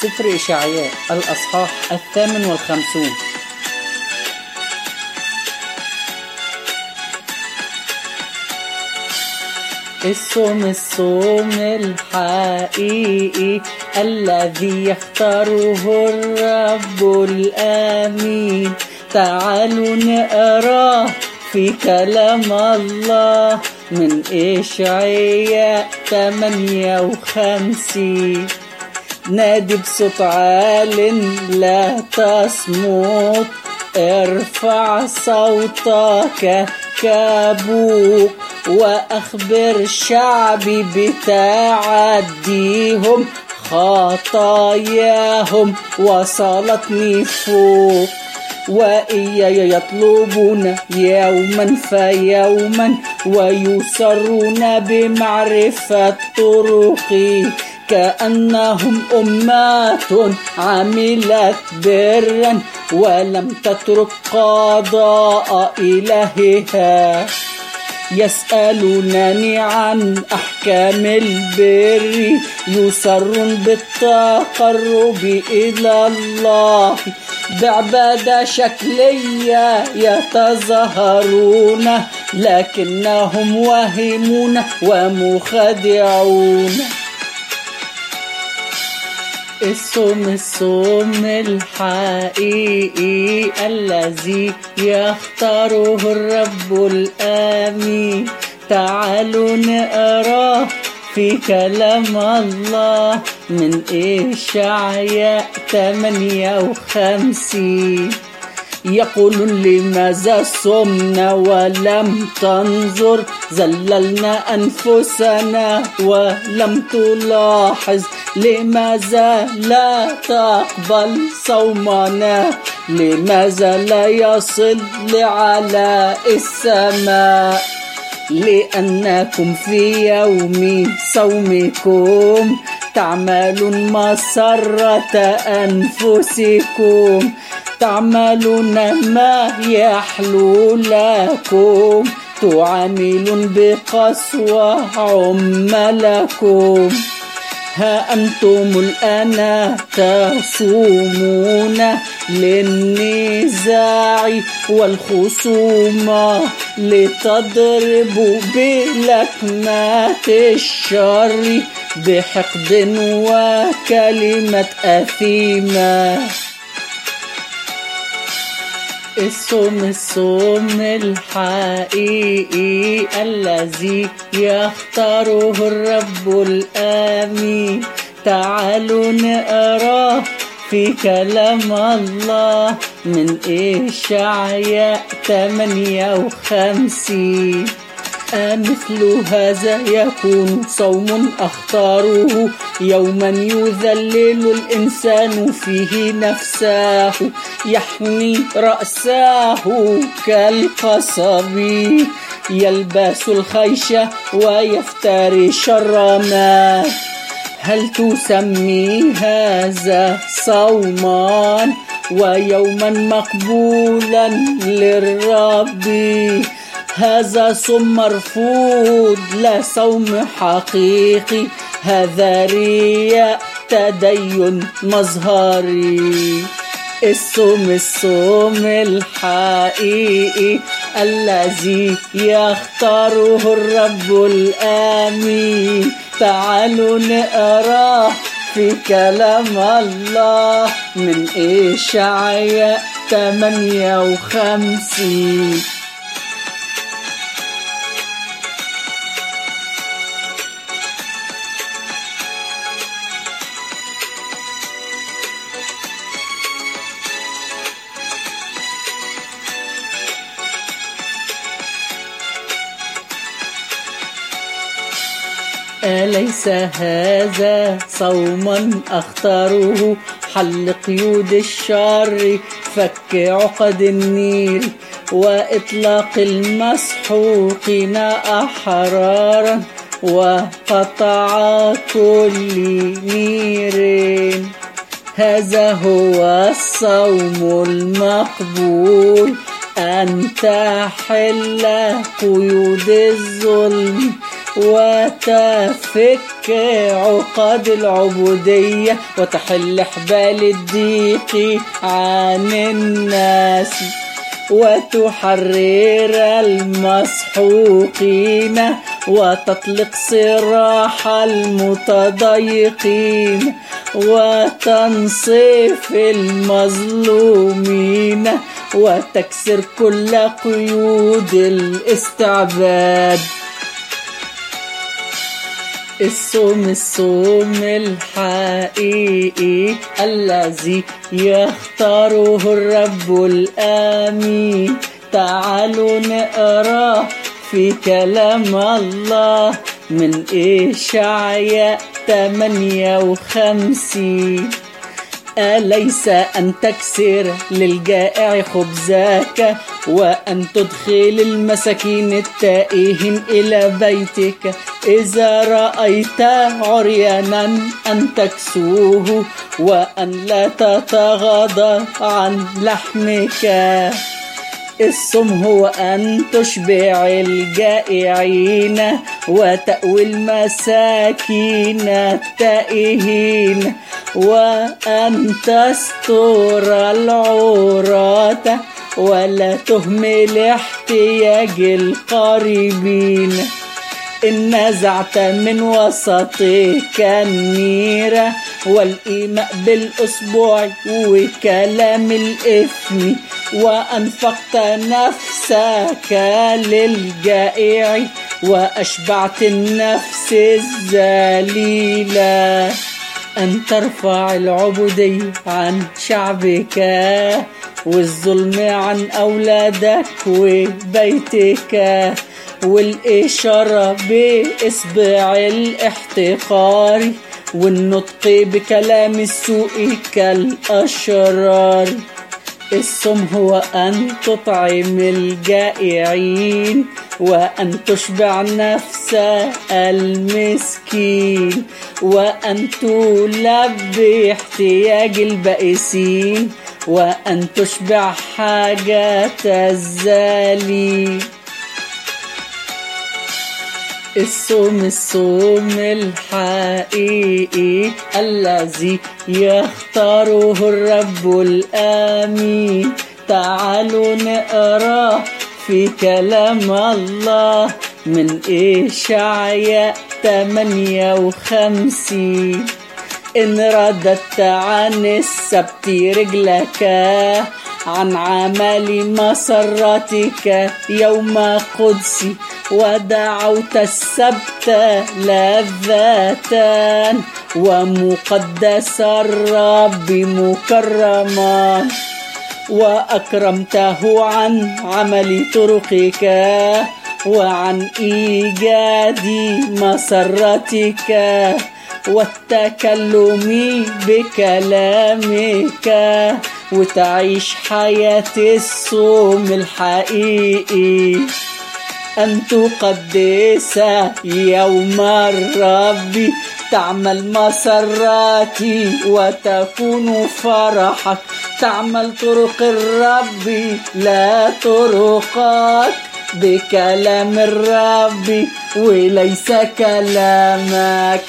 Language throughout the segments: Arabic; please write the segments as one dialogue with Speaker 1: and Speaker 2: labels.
Speaker 1: سفر إشعياء الأصحاح 58. الصوم الحقيقي الذي يختاره الرب الآمين. تعالوا نقراه في كلام الله من إشعياء 58. نادي بصوت عال لا تصمت، ارفع صوتك كبوق وأخبر شعبي بتعديهم، خطاياهم وصلتني فوق. وإياي يطلبون يوما فيوما ويسرون بمعرفة طرقي، كأنهم أمة عملت برا ولم تترك قضاء إلهها. يسألونني عن أحكام البر، يسرون بالتقرب إلى الله. بعبادة شكلية يتظاهرون، لكنهم واهمون ومخادعون. الصوم الحقيقي الذي يختاره الرب الآمين. تعالوا نقراه في كلام الله من إشعياء 58. يقول لماذا صمنا ولم تنظر، زللنا أنفسنا ولم تلاحظ. لماذا لا تقبل صومنا، لماذا لا يصل لعلى السماء؟ لأنكم في يوم صومكم تعملون مسرة أنفسكم، تعملون ما يحلو لكم، تعاملون بقسوة عملكم. ها أنتم الآن تصومون للنزاع والخصومة، لتضربوا بلكمة الشر بحقد وكلمة أثيمة. الصوم الحقيقي الذي يختاره الرب الآمين. تعالوا نقراه في كلام الله من إشعياء 58. مثل هذا يكون صوم أختاره، يوما يذلل الإنسان فيه نفسه، يحمي رأسه كالقصب، يلبس الخيشة ويفترش الرماد. هل تسمي هذا صوما ويوما مقبولا للرب؟ هذا صوم مرفوض لا صوم حقيقي، هذا رياء تدين مظهري. الصوم الحقيقي الذي يختاره الرب الآمين. تعالوا نقراه في كلام الله من إشعياء 58. أليس هذا صوما أختاره؟ حل قيود الشر، فك عقد النير، وإطلاق المسحوقين أحرارا، وقطع كل نير. هذا هو الصوم المقبول، أن تحل قيود الظلم وتفك عقد العبودية وتحل حبال الضيق عن الناس وتحرر المسحوقين وتطلق سراح المتضايقين وتنصف المظلومين وتكسر كل قيود الاستعباد. الصوم الحقيقي الذي يختاره الرب الآمين. تعالوا نقرأ في كلام الله من إشعياء 58. أليس أن تكسر للجائع خبزك وأن تدخل المساكين التائهين إلى بيتك؟ إذا رأيت عريانا أن تكسوه وأن لا تتغاضى عن لحمك. الصوم هو أن تشبع الجائعين وتأوي المساكين التائهين وأن تستر العورات ولا تهمل احتياج القريبين. إن نزعت من وسطك النيرة والإيماء بالأسبوع وكلام الإثم وأنفقت نفسك للجائع وأشبعت النفس الذليلة. أن ترفع العبودية عن شعبك والظلم عن أولادك وبيتك والإشارة بإصبع الاحتقار والنطق بكلام السوء كالأشرار. الصوم هو أن تطعم الجائعين وأن تشبع نفس المسكين وأن تلبي احتياج البائسين وأن تشبع حاجة الذليل. الصوم الحقيقي الذي يختاره الرب الآمين. تعالوا نقرأ في كلام الله من إشعياء 58. إن رددت عن السبت رجلك عن عمل مسرتك يوم قدسي ودعوت السبت لذة ومقدس الرب مكرما وأكرمته عن عمل طرقك وعن إيجاد مسرتك والتكلم بكلامك وتعيش حياة الصوم الحقيقي. أن تقدس يوم الرب تعمل مسراتي وتكون فرحك. تعمل طرق الرب لا طرقك بكلام الرب وليس كلامك.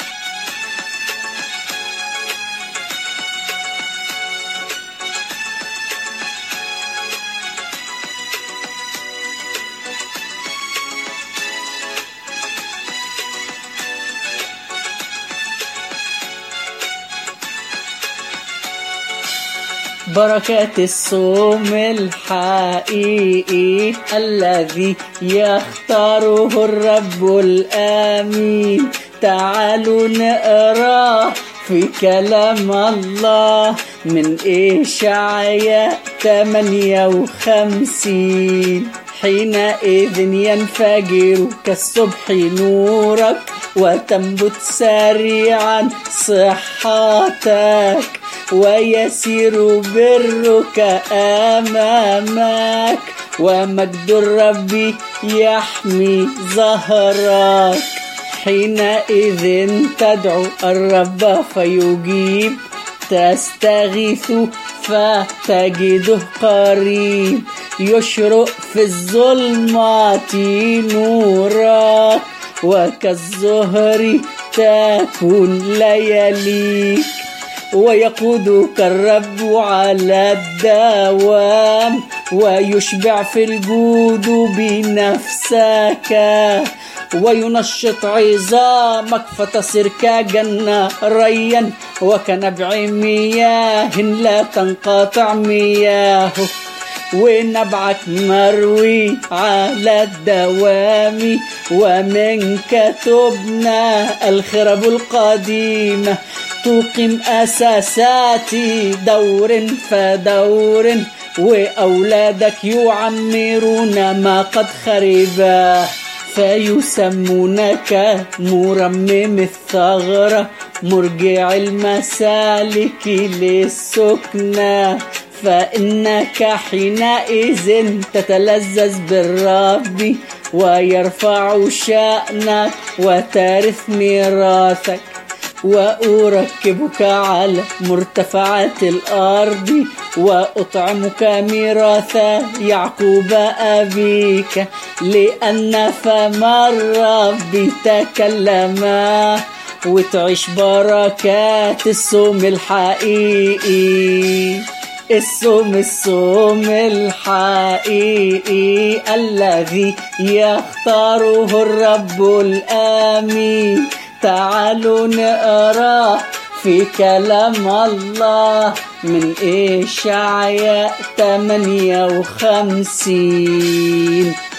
Speaker 1: بركات الصوم الحقيقي الذي يختاره الرب الآمين. تعالوا نقرأ في كلام الله من إشعياء 58. حينئذ ينفجر كالصبح نورك وتنبت سريعا صحتك ويسير برك أمامك ومجد الرب يحمي ظهرك. حينئذ تدعو الرب فيجيب تستغيث فتجده قريب. يشرق في الظلمات نورك وكالزهر تكون لياليك، ويقودك الرب على الدوام، ويشبع في الجود بنفسك، وينشط عظامك فتصير كجنة ريا، وكنبع مياه لا تنقطع مياهه، ونبعك مروي على الدوام، ومنك تبنى الخرب القديمة، تقيم أساسات دور فدور، وأولادك يعمرون ما قد خربا، فيسمونك مرمم الثغرة، مرجع المسالك للسكنى، فإنك حينئذ تتلذذ بالرب، ويرفع شأنك وترث ميراثك، وأركبك على مرتفعات الأرض، وأطعمك ميراث يعقوب أبيك، لأن فم الرب تكلما، وتعيش بركات الصوم الحقيقي، الصوم الحقيقي الذي يختاره الرب الآمين. تعالوا نقرأ في كلام الله من إشعياء 58.